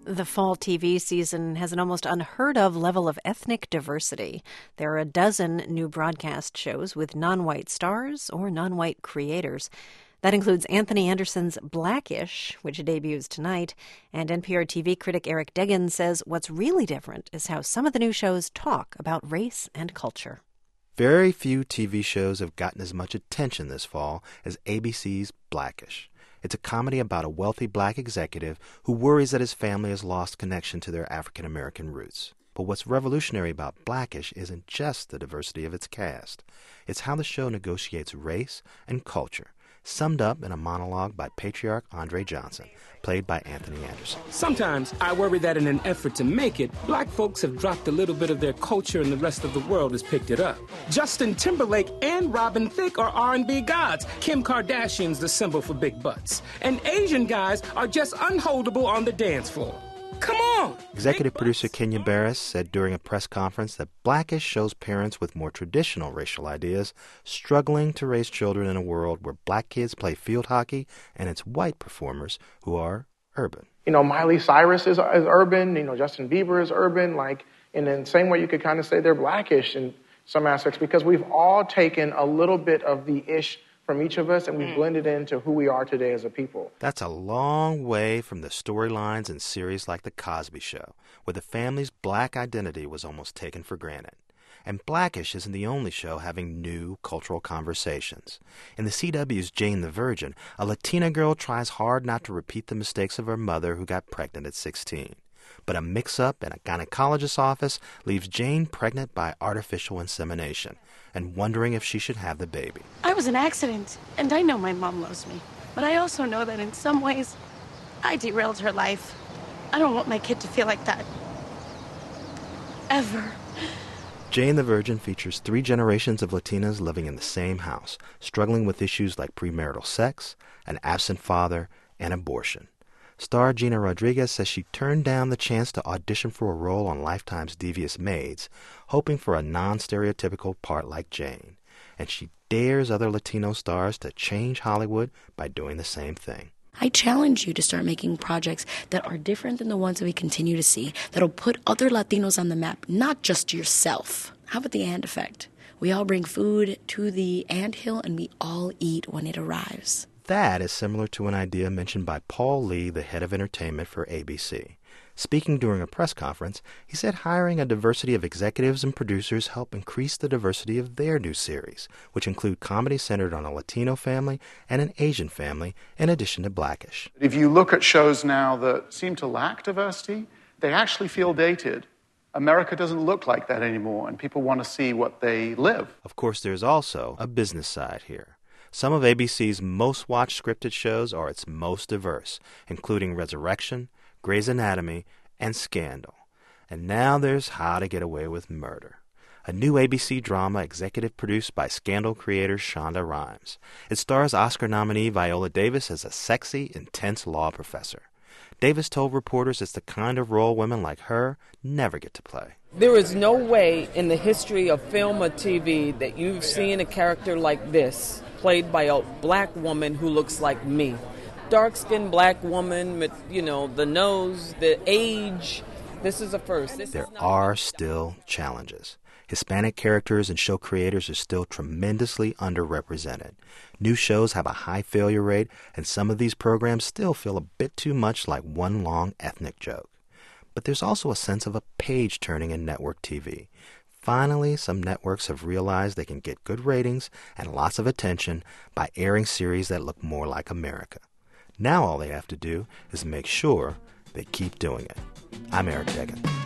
The fall TV season has an almost unheard-of level of ethnic diversity. There are a dozen new broadcast shows with non-white stars or non-white creators. That includes Anthony Anderson's Black-ish, which debuts tonight, and NPR TV critic Eric Deggans says what's really different is how some of the new shows talk about race and culture. Very few TV shows have gotten as much attention this fall as ABC's Black-ish. It's a comedy about a wealthy black executive who worries that his family has lost connection to their African-American roots. But what's revolutionary about Black-ish isn't just the diversity of its cast. It's how the show negotiates race and culture, summed up in a monologue by patriarch Andre Johnson, played by Anthony Anderson. Sometimes I worry that in an effort to make it, black folks have dropped a little bit of their culture and the rest of the world has picked it up. Justin Timberlake and Robin Thicke are R&B gods. Kim Kardashian's the symbol for big butts. And Asian guys are just unholdable on the dance floor. Come on! Executive producer Kenya Barris said during a press conference that Black-ish shows parents with more traditional racial ideas struggling to raise children in a world where black kids play field hockey and it's white performers who are urban. Miley Cyrus is urban, Justin Bieber is urban, in the same way you could kind of say they're Black-ish in some aspects because we've all taken a little bit of the ish from each of us, and we've blended into who we are today as a people. That's a long way from the storylines in series like The Cosby Show, where the family's black identity was almost taken for granted. And Black-ish isn't the only show having new cultural conversations. In the CW's Jane the Virgin, a Latina girl tries hard not to repeat the mistakes of her mother who got pregnant at 16. But a mix-up in a gynecologist's office leaves Jane pregnant by artificial insemination and wondering if she should have the baby. I was an accident, and I know my mom loves me. But I also know that in some ways, I derailed her life. I don't want my kid to feel like that. Ever. Jane the Virgin features 3 generations of Latinas living in the same house, struggling with issues like premarital sex, an absent father, and abortion. Star Gina Rodriguez says she turned down the chance to audition for a role on Lifetime's Devious Maids, hoping for a non-stereotypical part like Jane. And she dares other Latino stars to change Hollywood by doing the same thing. I challenge you to start making projects that are different than the ones that we continue to see, that'll put other Latinos on the map, not just yourself. How about the ant effect? We all bring food to the anthill and we all eat when it arrives. That is similar to an idea mentioned by Paul Lee, the head of entertainment for ABC. Speaking during a press conference, he said hiring a diversity of executives and producers help increase the diversity of their new series, which include comedy centered on a Latino family and an Asian family, in addition to Black-ish. If you look at shows now that seem to lack diversity, they actually feel dated. America doesn't look like that anymore, and people want to see what they live. Of course, there's also a business side here. Some of ABC's most watched scripted shows are its most diverse, including Resurrection, Grey's Anatomy, and Scandal. And now there's How to Get Away with Murder, a new ABC drama executive produced by Scandal creator Shonda Rhimes. It stars Oscar nominee Viola Davis as a sexy, intense law professor. Davis told reporters it's the kind of role women like her never get to play. There is no way in the history of film or TV that you've seen a character like this played by a black woman who looks like me. Dark-skinned black woman with, the nose, the age. This is a first. There are still challenges. Hispanic characters and show creators are still tremendously underrepresented. New shows have a high failure rate, and some of these programs still feel a bit too much like one long ethnic joke. But there's also a sense of a page-turning in network TV. Finally, some networks have realized they can get good ratings and lots of attention by airing series that look more like America. Now all they have to do is make sure they keep doing it. I'm Eric Deggans.